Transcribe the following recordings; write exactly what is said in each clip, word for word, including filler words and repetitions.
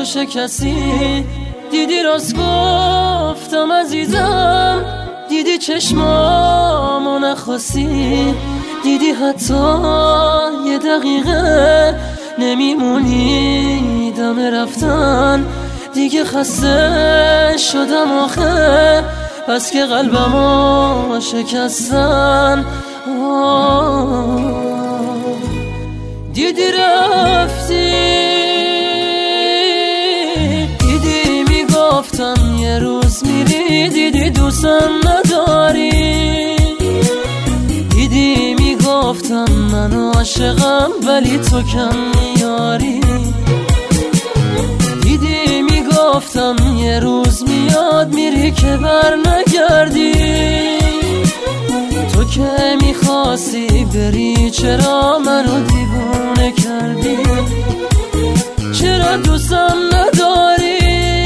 تو شکستی، دیدی راست گفتم عزیزم، دیدی چشمامو نخواستی، دیدی حتی یه دقیقه نمیمونی دم رفتن. دیگه خسته شدم آخه، بس که قلبمو شکستن. دیدی رفتی، دیدی میگفتم یه روز میری، دیدی دوستم نداری، دیدی میگفتم من عاشقم ولی تو کم میاری، دیدی میگفتم یه روز میاد میری که بر نگردی. تو که میخواستی بری چرا منو دیوونه کردی؟ چرا دوستم نداری؟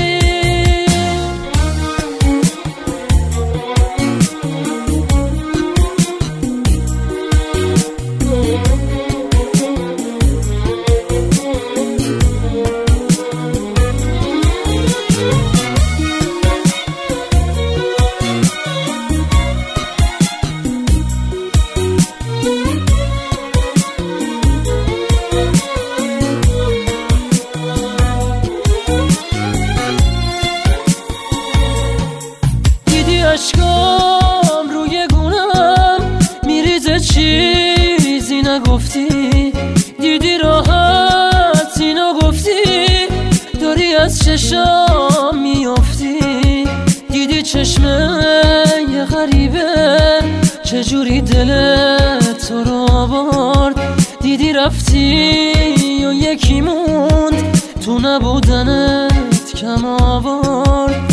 اشکام روی گونم میریزه چیزی نگفتی، دیدی راحت اینو گفتی، داری از چشام میافتی، دیدی چشمه یه غریبه چجوری دل تو رو آورد، دیدی رفتی و یکی موند تو نبودنت کم آورد.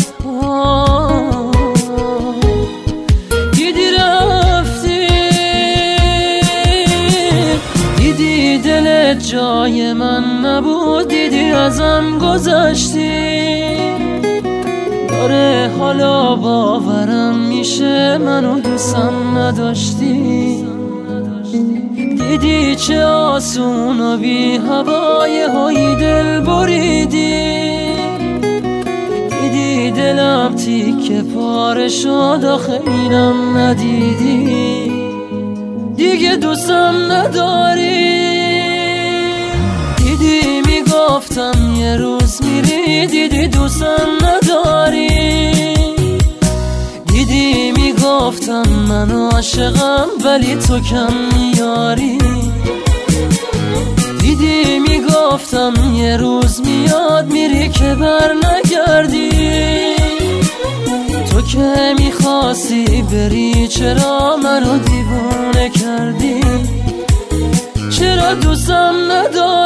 جای من نبود، دیدی ازم گذشتی، داره حالا باورم میشه منو دوستم نداشتی، دیدی چه آسون و بی هوای های دل بریدی، دیدی دلم تیکه پاره شد آخه اینم ندیدی، دیگه دوستم نداری. دیدی میگفتم یه روز میری، دیدی دوستم نداری، دیدی میگفتم من عاشقم ولی تو کم میاری، دیدی میگفتم یه روز میاد میری که بر نگردی. تو که میخواستی بری چرا منو دیوونه کردی؟ چرا دوستم نداری؟